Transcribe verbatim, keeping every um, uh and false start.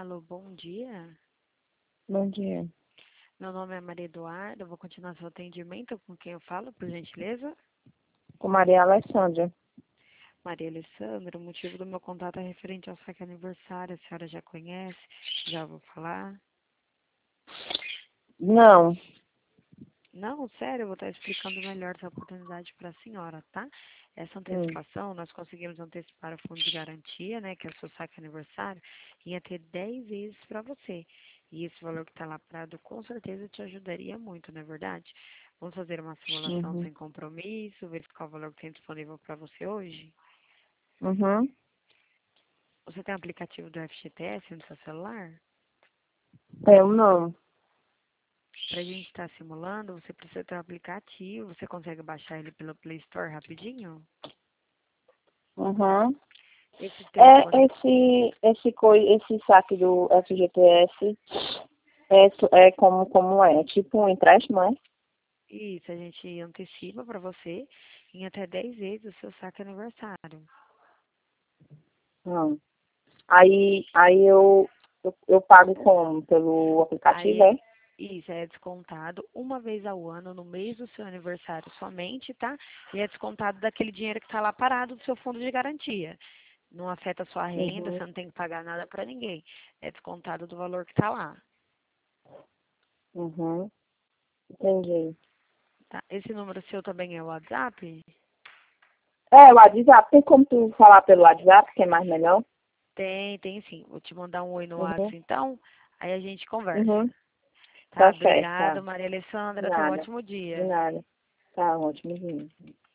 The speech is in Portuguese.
Alô, bom dia. Bom dia. Meu nome é Maria Eduarda. Eu vou continuar seu atendimento. Com quem eu falo, por gentileza? Com Maria Alessandra. Maria Alessandra. O motivo do meu contato é referente ao saque aniversário. A senhora já conhece? Já vou falar? Não. Não, sério, eu vou estar explicando melhor essa oportunidade para a senhora, tá? Essa Hum. antecipação, nós conseguimos antecipar o fundo de garantia, né, que é o seu saque aniversário, ia ter dez vezes para você. E esse valor que está lá parado, com certeza te ajudaria muito, não é verdade? Vamos fazer uma simulação Uhum. sem compromisso, verificar o valor que tem disponível para você hoje. Uhum. Você tem o aplicativo do F G T S no seu celular? Eu não. Para a gente estar simulando, você precisa ter o aplicativo. Você consegue baixar ele pelo Play Store rapidinho? Uhum. Esse É telefone. esse esse coi esse saque do F G T S é, su- é como como é? Tipo um empréstimo, é? Isso, a gente antecipa para você em até dez vezes o seu saque aniversário. Não. Aí aí eu, eu eu pago como? Pelo Aí, aplicativo, é- é? isso é descontado uma vez ao ano, no mês do seu aniversário somente, tá? E é descontado daquele dinheiro que está lá parado do seu fundo de garantia. Não afeta a sua renda, Uhum. você não tem que pagar nada para ninguém. É descontado do valor que está lá, Uhum. Entendi. tá? Esse número seu também é o WhatsApp? É, o WhatsApp, tem como tu falar pelo WhatsApp, que é mais melhor? Tem, tem sim. Vou te mandar um oi no Uhum. WhatsApp então, aí a gente conversa. Uhum. Tá? Tá certo, tá. Obrigada, Maria De Alessandra. Tenha um nada. ótimo De dia. nada. Tá ótimo.